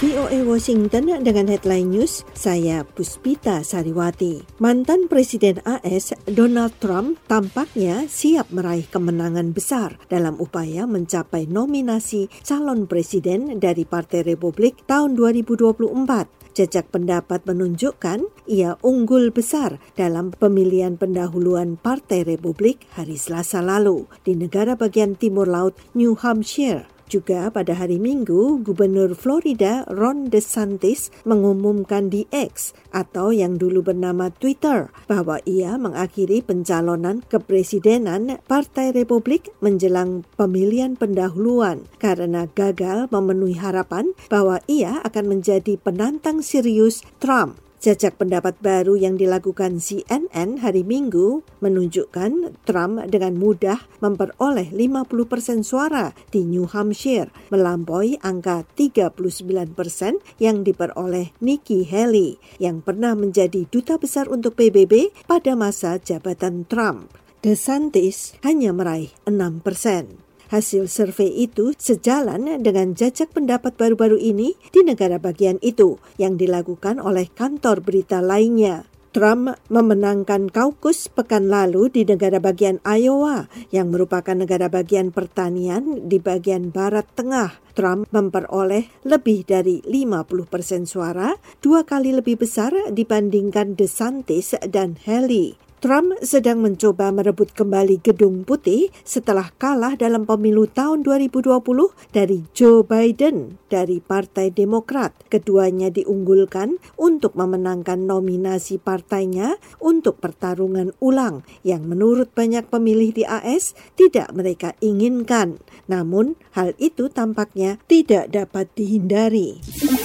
VOA Washington dengan headline news, saya Puspita Sariwati. Mantan Presiden AS Donald Trump tampaknya siap meraih kemenangan besar dalam upaya mencapai nominasi calon presiden dari Partai Republik tahun 2024. Jejak pendapat menunjukkan ia unggul besar dalam pemilihan pendahuluan Partai Republik hari Selasa lalu di negara bagian timur laut New Hampshire. Juga pada hari Minggu, Gubernur Florida Ron DeSantis mengumumkan di X atau yang dulu bernama Twitter bahwa ia mengakhiri pencalonan kepresidenan Partai Republik menjelang pemilihan pendahuluan karena gagal memenuhi harapan bahwa ia akan menjadi penantang serius Trump. Jejak pendapat baru yang dilakukan CNN hari Minggu menunjukkan Trump dengan mudah memperoleh 50% suara di New Hampshire, melampaui angka 39% yang diperoleh Nikki Haley yang pernah menjadi duta besar untuk PBB pada masa jabatan Trump. DeSantis hanya meraih 6%. Hasil survei itu sejalan dengan jejak pendapat baru-baru ini di negara bagian itu yang dilakukan oleh kantor berita lainnya. Trump memenangkan kaukus pekan lalu di negara bagian Iowa yang merupakan negara bagian pertanian di bagian barat tengah. Trump memperoleh lebih dari 50% suara, 2 kali lebih besar dibandingkan DeSantis dan Haley. Trump sedang mencoba merebut kembali Gedung Putih setelah kalah dalam pemilu tahun 2020 dari Joe Biden dari Partai Demokrat. Keduanya diunggulkan untuk memenangkan nominasi partainya untuk pertarungan ulang yang menurut banyak pemilih di AS tidak mereka inginkan. Namun hal itu tampaknya tidak dapat dihindari.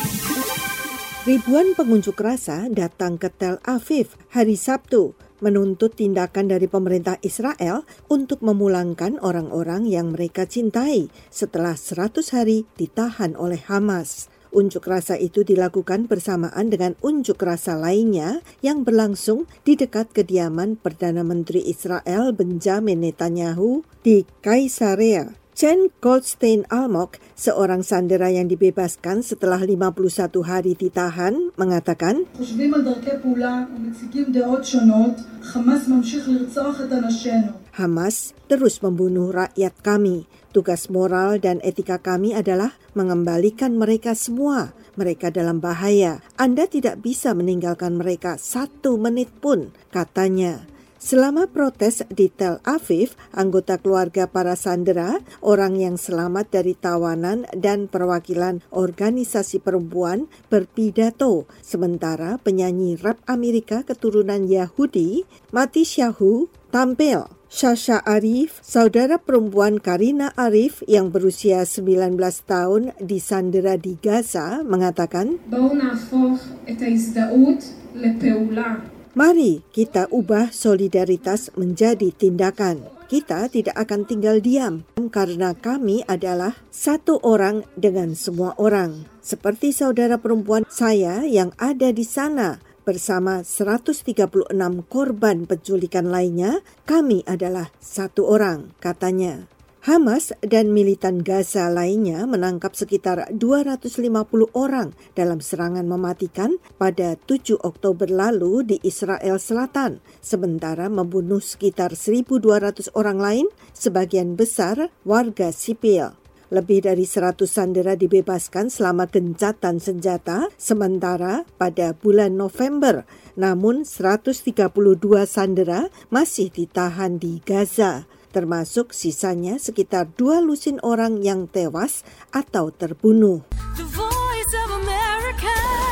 Ribuan pengunjuk rasa datang ke Tel Aviv hari Sabtu menuntut tindakan dari pemerintah Israel untuk memulangkan orang-orang yang mereka cintai setelah 100 hari ditahan oleh Hamas. Unjuk rasa itu dilakukan bersamaan dengan unjuk rasa lainnya yang berlangsung di dekat kediaman Perdana Menteri Israel Benjamin Netanyahu di Kaisarea. Jen Goldstein-Almog, seorang sandera yang dibebaskan setelah 51 hari ditahan, mengatakan, Hamas terus membunuh rakyat kami. Tugas moral dan etika kami adalah mengembalikan mereka semua. Mereka dalam bahaya. Anda tidak bisa meninggalkan mereka 1 menit pun, katanya. Selama protes di Tel Aviv, anggota keluarga para sandera, orang yang selamat dari tawanan dan perwakilan organisasi perempuan berpidato, sementara penyanyi rap Amerika keturunan Yahudi, Matisyahu, tampil. Sasha Arif, saudara perempuan Karina Arif yang berusia 19 tahun disandera di Gaza, mengatakan, Mari kita ubah solidaritas menjadi tindakan. Kita tidak akan tinggal diam karena kami adalah satu orang dengan semua orang. Seperti saudara perempuan saya yang ada di sana bersama 136 korban penculikan lainnya, kami adalah satu orang, katanya. Hamas dan militan Gaza lainnya menangkap sekitar 250 orang dalam serangan mematikan pada 7 Oktober lalu di Israel Selatan, sementara membunuh sekitar 1.200 orang lain, sebagian besar warga sipil. Lebih dari 100 sandera dibebaskan selama gencatan senjata, sementara pada bulan November, namun 132 sandera masih ditahan di Gaza, termasuk sisanya sekitar 2 lusin orang yang tewas atau terbunuh. The Voice of America.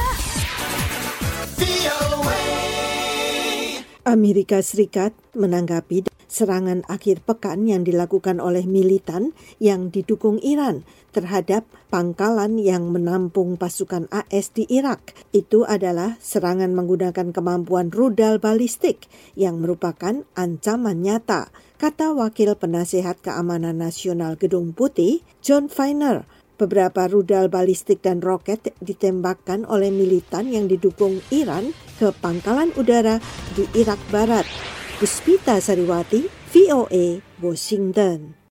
Amerika Serikat menanggapi serangan akhir pekan yang dilakukan oleh militan yang didukung Iran terhadap pangkalan yang menampung pasukan AS di Irak. Itu adalah serangan menggunakan kemampuan rudal balistik yang merupakan ancaman nyata, kata Wakil Penasehat Keamanan Nasional Gedung Putih, John Feiner. Beberapa rudal balistik dan roket ditembakkan oleh militan yang didukung Iran ke pangkalan udara di Irak Barat. Puspita Sariwati, VOA, Washington.